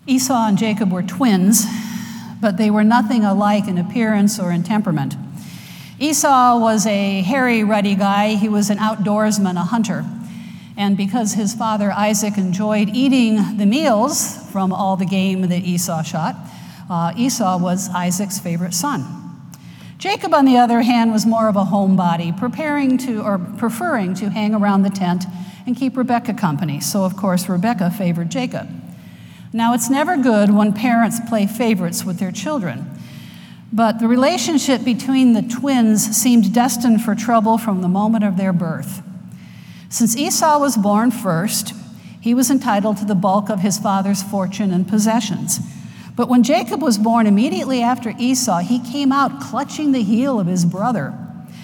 Esau and Jacob were twins, but they were nothing alike in appearance or in temperament. Esau was a hairy, ruddy guy. He was an outdoorsman, a hunter. And because his father Isaac enjoyed eating the meals from all the game that Esau shot, Esau was Isaac's favorite son. Jacob, on the other hand, was more of a homebody, preferring to hang around the tent and keep Rebekah company. So, of course, Rebekah favored Jacob. Now, it's never good when parents play favorites with their children, but the relationship between the twins seemed destined for trouble from the moment of their birth. Since Esau was born first, he was entitled to the bulk of his father's fortune and possessions. But when Jacob was born immediately after Esau, he came out clutching the heel of his brother.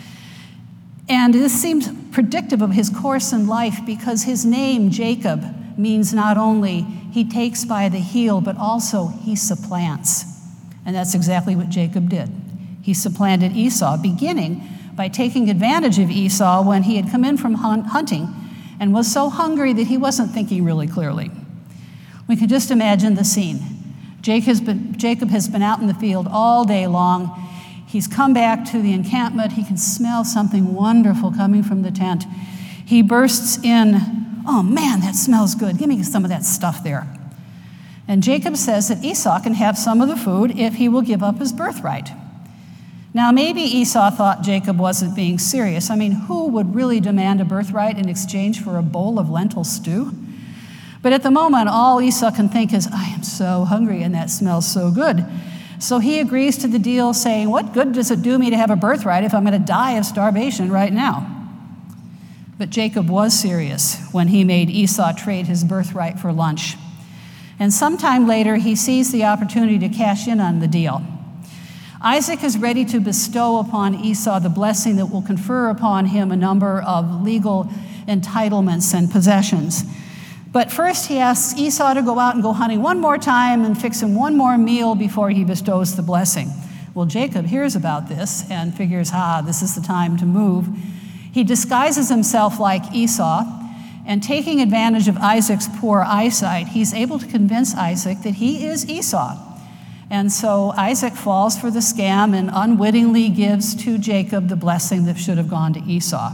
And this seems predictive of his course in life because his name, Jacob, means not only he takes by the heel, but also he supplants. And that's exactly what Jacob did. He supplanted Esau, beginning by taking advantage of Esau when he had come in from hunting and was so hungry that he wasn't thinking really clearly. We can just imagine the scene. Jacob has been out in the field all day long. He's come back to the encampment. He can smell something wonderful coming from the tent. He bursts in, "Oh man, that smells good. Give me some of that stuff there." And Jacob says that Esau can have some of the food if he will give up his birthright. Now, maybe Esau thought Jacob wasn't being serious. I mean, who would really demand a birthright in exchange for a bowl of lentil stew? But at the moment, all Esau can think is, "I am so hungry and that smells so good." So he agrees to the deal, saying, "What good does it do me to have a birthright if I'm going to die of starvation right now?" But Jacob was serious when he made Esau trade his birthright for lunch. And sometime later, he sees the opportunity to cash in on the deal. Isaac is ready to bestow upon Esau the blessing that will confer upon him a number of legal entitlements and possessions. But first, he asks Esau to go out and go hunting one more time and fix him one more meal before he bestows the blessing. Well, Jacob hears about this and figures, this is the time to move. He disguises himself like Esau, and taking advantage of Isaac's poor eyesight, he's able to convince Isaac that he is Esau. And so Isaac falls for the scam and unwittingly gives to Jacob the blessing that should have gone to Esau.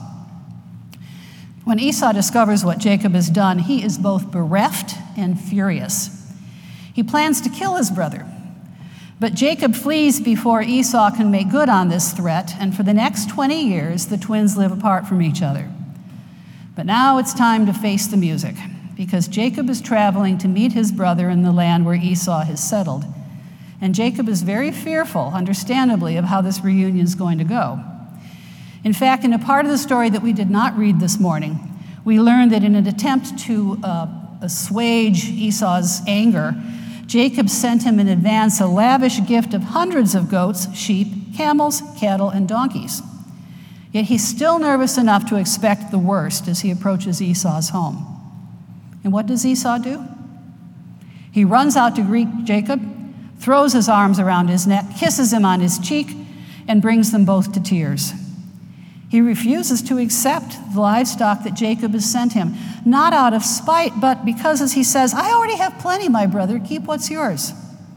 When Esau discovers what Jacob has done, he is both bereft and furious. He plans to kill his brother. But Jacob flees before Esau can make good on this threat, and for the next 20 years, the twins live apart from each other. But now it's time to face the music, because Jacob is traveling to meet his brother in the land where Esau has settled. And Jacob is very fearful, understandably, of how this reunion is going to go. In fact, in a part of the story that we did not read this morning, we learned that in an attempt to assuage Esau's anger, Jacob sent him in advance a lavish gift of hundreds of goats, sheep, camels, cattle, and donkeys. Yet he's still nervous enough to expect the worst as he approaches Esau's home. And what does Esau do? He runs out to greet Jacob, throws his arms around his neck, kisses him on his cheek, and brings them both to tears. He refuses to accept the livestock that Jacob has sent him, not out of spite, but because, as he says, "I already have plenty, my brother. Keep what's yours."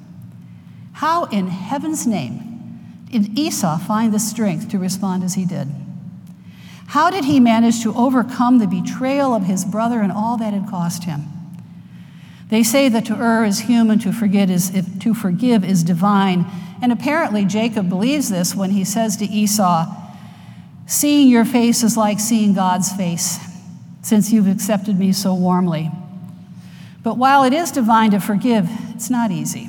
How in heaven's name did Esau find the strength to respond as he did? How did he manage to overcome the betrayal of his brother and all that had cost him? They say that to err is human, to forgive is divine. And apparently Jacob believes this when he says to Esau, "Seeing your face is like seeing God's face, since you've accepted me so warmly." But while it is divine to forgive, it's not easy.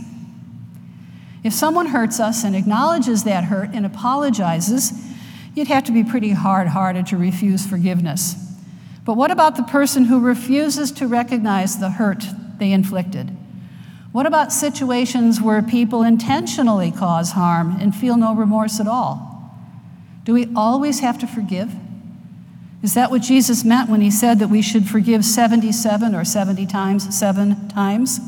If someone hurts us and acknowledges that hurt and apologizes, you'd have to be pretty hard-hearted to refuse forgiveness. But what about the person who refuses to recognize the hurt they inflicted? What about situations where people intentionally cause harm and feel no remorse at all? Do we always have to forgive? Is that what Jesus meant when he said that we should forgive 77 or 70 times, 7 times?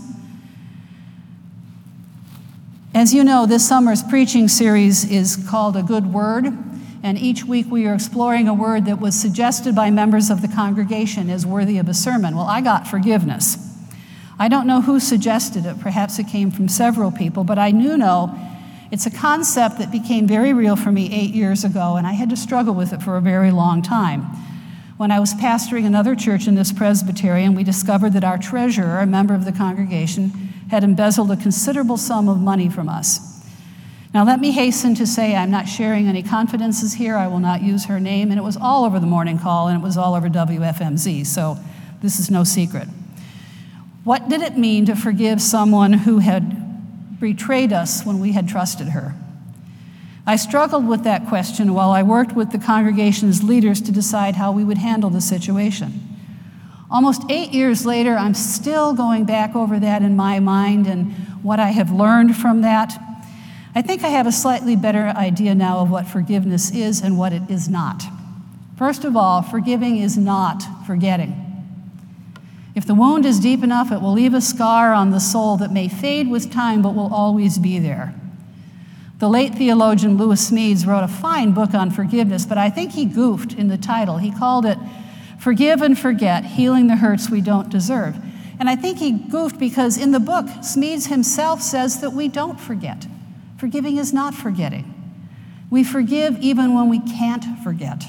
As you know, this summer's preaching series is called A Good Word, and each week we are exploring a word that was suggested by members of the congregation as worthy of a sermon. Well, I got forgiveness. I don't know who suggested it. Perhaps it came from several people, but I know it's a concept that became very real for me 8 years ago, and I had to struggle with it for a very long time. When I was pastoring another church in this Presbyterian, we discovered that our treasurer, a member of the congregation, had embezzled a considerable sum of money from us. Now, let me hasten to say I'm not sharing any confidences here. I will not use her name, and it was all over the morning call, and it was all over WFMZ, so this is no secret. What did it mean to forgive someone who had betrayed us when we had trusted her? I struggled with that question while I worked with the congregation's leaders to decide how we would handle the situation. Almost 8 years later, I'm still going back over that in my mind and what I have learned from that. I think I have a slightly better idea now of what forgiveness is and what it is not. First of all, forgiving is not forgetting. If the wound is deep enough, it will leave a scar on the soul that may fade with time but will always be there. The late theologian Lewis Smedes wrote a fine book on forgiveness, but I think he goofed in the title. He called it Forgive and Forget, Healing the Hurts We Don't Deserve. And I think he goofed because in the book, Smedes himself says that we don't forget. Forgiving is not forgetting. We forgive even when we can't forget.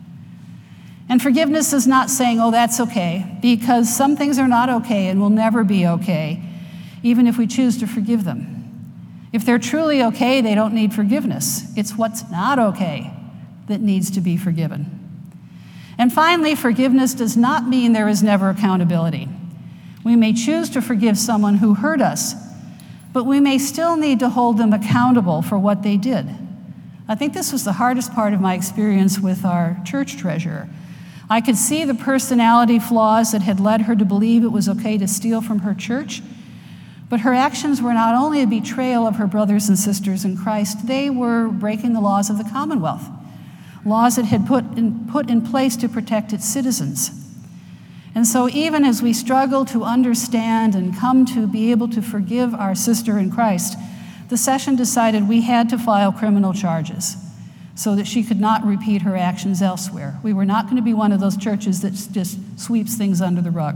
And forgiveness is not saying, oh, that's okay, because some things are not okay and will never be okay, even if we choose to forgive them. If they're truly okay, they don't need forgiveness. It's what's not okay that needs to be forgiven. And finally, forgiveness does not mean there is never accountability. We may choose to forgive someone who hurt us, but we may still need to hold them accountable for what they did. I think this was the hardest part of my experience with our church treasurer. I could see the personality flaws that had led her to believe it was okay to steal from her church, but her actions were not only a betrayal of her brothers and sisters in Christ, they were breaking the laws of the Commonwealth, laws it had put in place to protect its citizens. And so even as we struggle to understand and come to be able to forgive our sister in Christ, the session decided we had to file criminal charges so that she could not repeat her actions elsewhere. We were not going to be one of those churches that just sweeps things under the rug.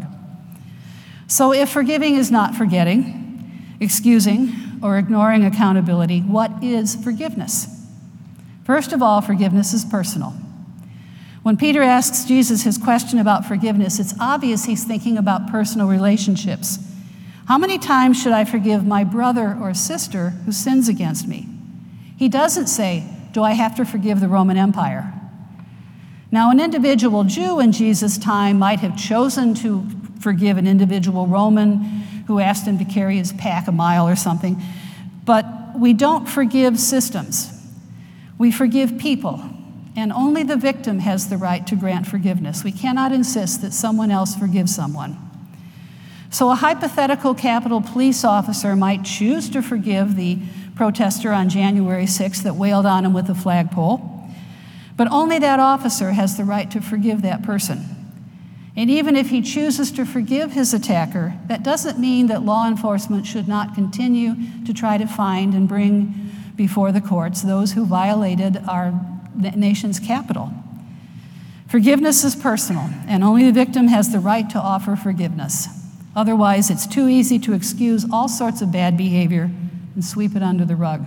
So if forgiving is not forgetting, excusing, or ignoring accountability, what is forgiveness? First of all, forgiveness is personal. When Peter asks Jesus his question about forgiveness, it's obvious he's thinking about personal relationships. How many times should I forgive my brother or sister who sins against me? He doesn't say, do I have to forgive the Roman Empire? Now, an individual Jew in Jesus' time might have chosen to forgive an individual Roman who asked him to carry his pack a mile or something, but we don't forgive systems. We forgive people, and only the victim has the right to grant forgiveness. We cannot insist that someone else forgive someone. So a hypothetical Capitol Police officer might choose to forgive the protester on January 6th that wailed on him with a flagpole, but only that officer has the right to forgive that person. And even if he chooses to forgive his attacker, that doesn't mean that law enforcement should not continue to try to find and bring before the courts those who violated our nation's capital. Forgiveness is personal, and only the victim has the right to offer forgiveness. Otherwise, it's too easy to excuse all sorts of bad behavior and sweep it under the rug.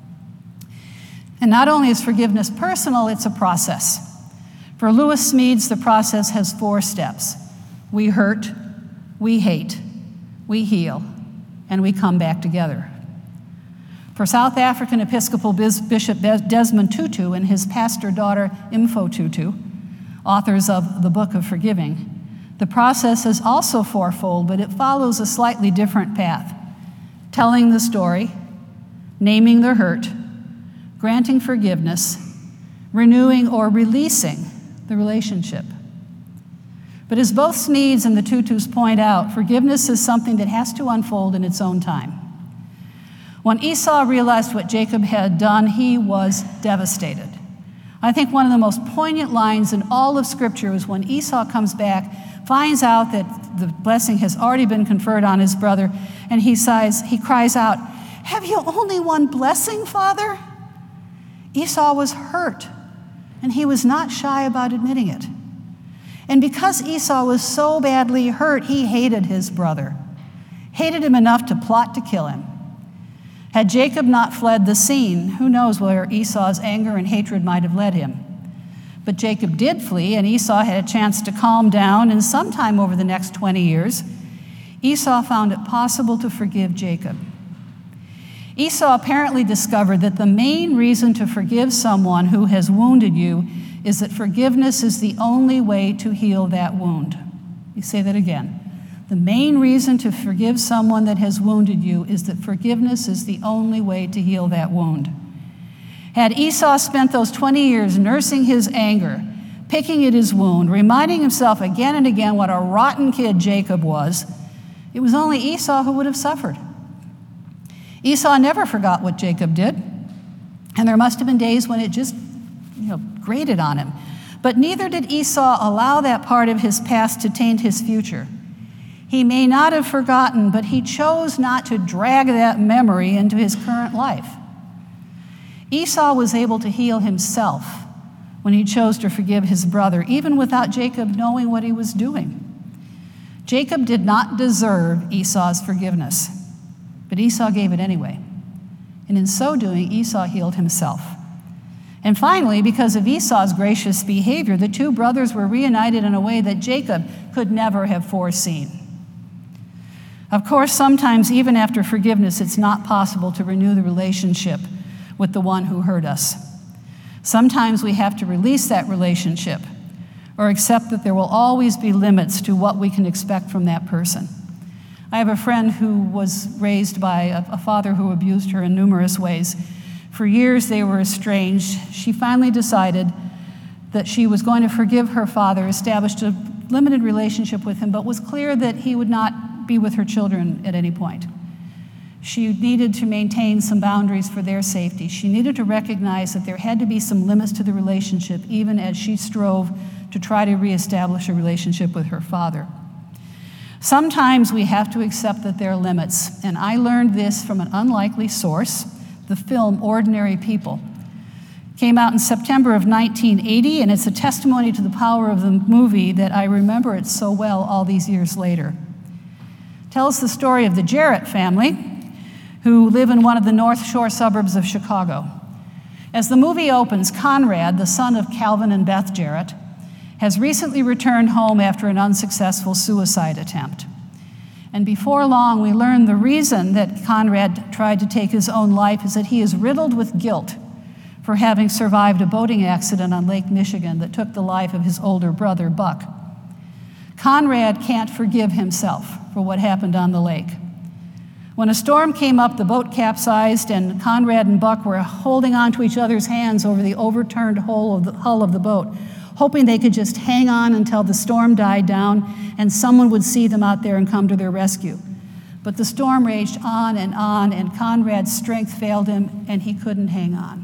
And not only is forgiveness personal, it's a process. For Lewis Smedes, the process has 4 steps. We hurt, we hate, we heal, and we come back together. For South African Episcopal Bishop Desmond Tutu and his pastor daughter Impho Tutu, authors of The Book of Forgiving, the process is also fourfold, but it follows a slightly different path. Telling the story, naming the hurt, granting forgiveness, renewing or releasing the relationship. But as both Smedes and the Tutus point out, forgiveness is something that has to unfold in its own time. When Esau realized what Jacob had done, he was devastated. I think one of the most poignant lines in all of Scripture is when Esau comes back, finds out that the blessing has already been conferred on his brother, and he cries out, "Have you only one blessing, Father?" Esau was hurt, and he was not shy about admitting it. And because Esau was so badly hurt, he hated his brother. hated him enough to plot to kill him. Had Jacob not fled the scene, who knows where Esau's anger and hatred might have led him. But Jacob did flee, and Esau had a chance to calm down, and sometime over the next 20 years, Esau found it possible to forgive Jacob. Esau apparently discovered that the main reason to forgive someone who has wounded you is that forgiveness is the only way to heal that wound. You say that again. The main reason to forgive someone that has wounded you is that forgiveness is the only way to heal that wound. Had Esau spent those 20 years nursing his anger, picking at his wound, reminding himself again and again what a rotten kid Jacob was, it was only Esau who would have suffered. Esau never forgot what Jacob did, and there must have been days when it just, grated on him. But neither did Esau allow that part of his past to taint his future. He may not have forgotten, but he chose not to drag that memory into his current life. Esau was able to heal himself when he chose to forgive his brother, even without Jacob knowing what he was doing. Jacob did not deserve Esau's forgiveness, but Esau gave it anyway. And in so doing, Esau healed himself. And finally, because of Esau's gracious behavior, the two brothers were reunited in a way that Jacob could never have foreseen. Of course, sometimes, even after forgiveness, it's not possible to renew the relationship with the one who hurt us. Sometimes we have to release that relationship or accept that there will always be limits to what we can expect from that person. I have a friend who was raised by a father who abused her in numerous ways. For years, they were estranged. She finally decided that she was going to forgive her father, established a limited relationship with him, but was clear that he would not be with her children at any point. She needed to maintain some boundaries for their safety. She needed to recognize that there had to be some limits to the relationship, even as she strove to try to reestablish a relationship with her father. Sometimes we have to accept that there are limits, and I learned this from an unlikely source. The film Ordinary People came out in September of 1980, and it's a testimony to the power of the movie that I remember it so well all these years later. It tells the story of the Jarrett family, who live in one of the North Shore suburbs of Chicago. As the movie opens, Conrad, the son of Calvin and Beth Jarrett, has recently returned home after an unsuccessful suicide attempt. And before long, we learn the reason that Conrad tried to take his own life is that he is riddled with guilt for having survived a boating accident on Lake Michigan that took the life of his older brother, Buck. Conrad can't forgive himself for what happened on the lake. When a storm came up, the boat capsized, and Conrad and Buck were holding onto each other's hands over the overturned hull of the boat, hoping they could just hang on until the storm died down and someone would see them out there and come to their rescue. But the storm raged on, and Conrad's strength failed him, and he couldn't hang on.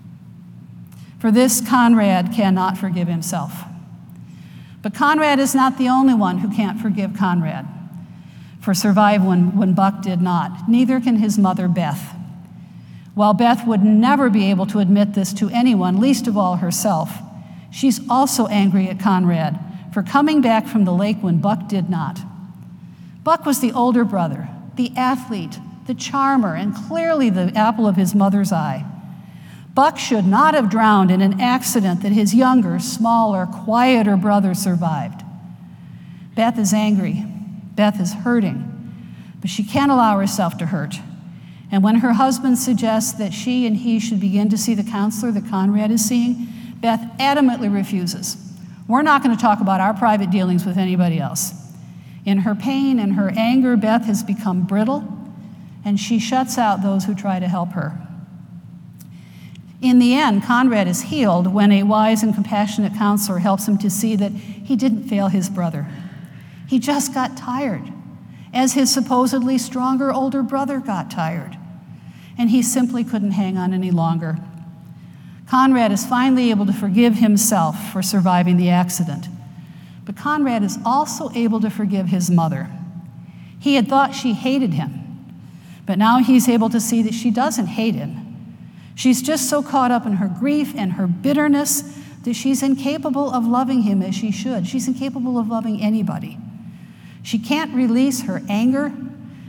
For this, Conrad cannot forgive himself. But Conrad is not the only one who can't forgive Conrad for surviving when Buck did not. Neither can his mother, Beth. While Beth would never be able to admit this to anyone, least of all herself, she's also angry at Conrad for coming back from the lake when Buck did not. Buck was the older brother, the athlete, the charmer, and clearly the apple of his mother's eye. Buck should not have drowned in an accident that his younger, smaller, quieter brother survived. Beth is angry. Beth is hurting, but she can't allow herself to hurt. And when her husband suggests that she and he should begin to see the counselor that Conrad is seeing, Beth adamantly refuses. We're not going to talk about our private dealings with anybody else. In her pain and her anger, Beth has become brittle, and she shuts out those who try to help her. In the end, Conrad is healed when a wise and compassionate counselor helps him to see that he didn't fail his brother. He just got tired, as his supposedly stronger older brother got tired, and he simply couldn't hang on any longer. Conrad is finally able to forgive himself for surviving the accident, but Conrad is also able to forgive his mother. He had thought she hated him, but now he's able to see that she doesn't hate him. She's just so caught up in her grief and her bitterness that she's incapable of loving him as she should. She's incapable of loving anybody. She can't release her anger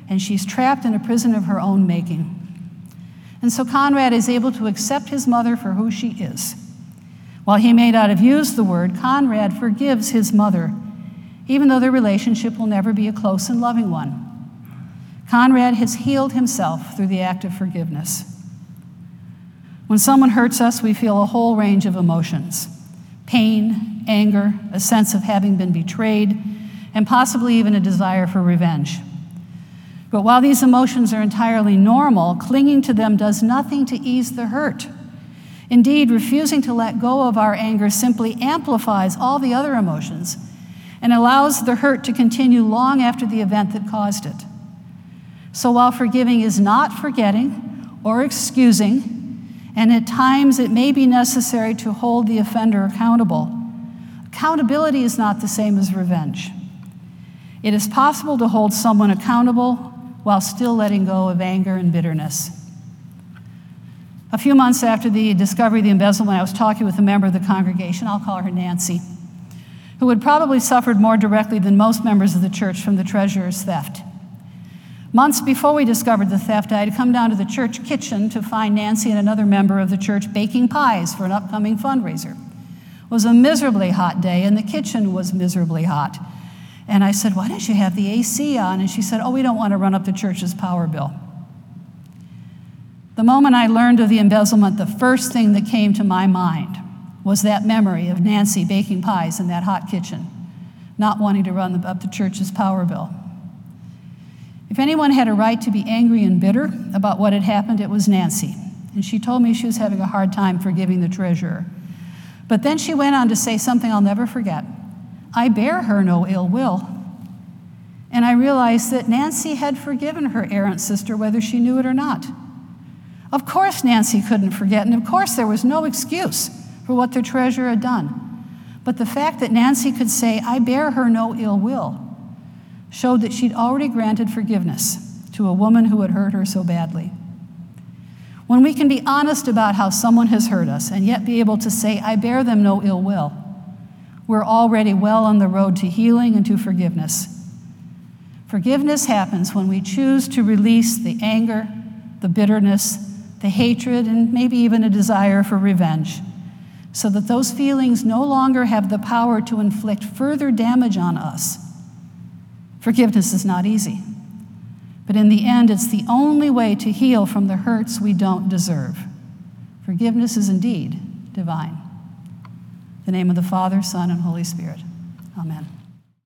and she's trapped in a prison of her own making. And so Conrad is able to accept his mother for who she is. While he may not have used the word, Conrad forgives his mother, even though their relationship will never be a close and loving one. Conrad has healed himself through the act of forgiveness. When someone hurts us, we feel a whole range of emotions: pain, anger, a sense of having been betrayed, and possibly even a desire for revenge. But while these emotions are entirely normal, clinging to them does nothing to ease the hurt. Indeed, refusing to let go of our anger simply amplifies all the other emotions and allows the hurt to continue long after the event that caused it. So while forgiving is not forgetting or excusing, and at times it may be necessary to hold the offender accountable, accountability is not the same as revenge. It is possible to hold someone accountable while still letting go of anger and bitterness. A few months after the discovery of the embezzlement, I was talking with a member of the congregation, I'll call her Nancy, who had probably suffered more directly than most members of the church from the treasurer's theft. Months before we discovered the theft, I had come down to the church kitchen to find Nancy and another member of the church baking pies for an upcoming fundraiser. It was a miserably hot day, and the kitchen was miserably hot. And I said, "Why don't you have the AC on?" And she said, "Oh, we don't want to run up the church's power bill." The moment I learned of the embezzlement, the first thing that came to my mind was that memory of Nancy baking pies in that hot kitchen, not wanting to run up the church's power bill. If anyone had a right to be angry and bitter about what had happened, it was Nancy. And she told me she was having a hard time forgiving the treasurer. But then she went on to say something I'll never forget. "I bear her no ill will." And I realized that Nancy had forgiven her errant sister, whether she knew it or not. Of course Nancy couldn't forget, and of course there was no excuse for what the treasurer had done. But the fact that Nancy could say, "I bear her no ill will," showed that she'd already granted forgiveness to a woman who had hurt her so badly. When we can be honest about how someone has hurt us and yet be able to say, "I bear them no ill will," we're already well on the road to healing and to forgiveness. Forgiveness happens when we choose to release the anger, the bitterness, the hatred, and maybe even a desire for revenge, so that those feelings no longer have the power to inflict further damage on us. Forgiveness is not easy, but in the end, it's the only way to heal from the hurts we don't deserve. Forgiveness is indeed divine. In the name of the Father, Son, and Holy Spirit. Amen.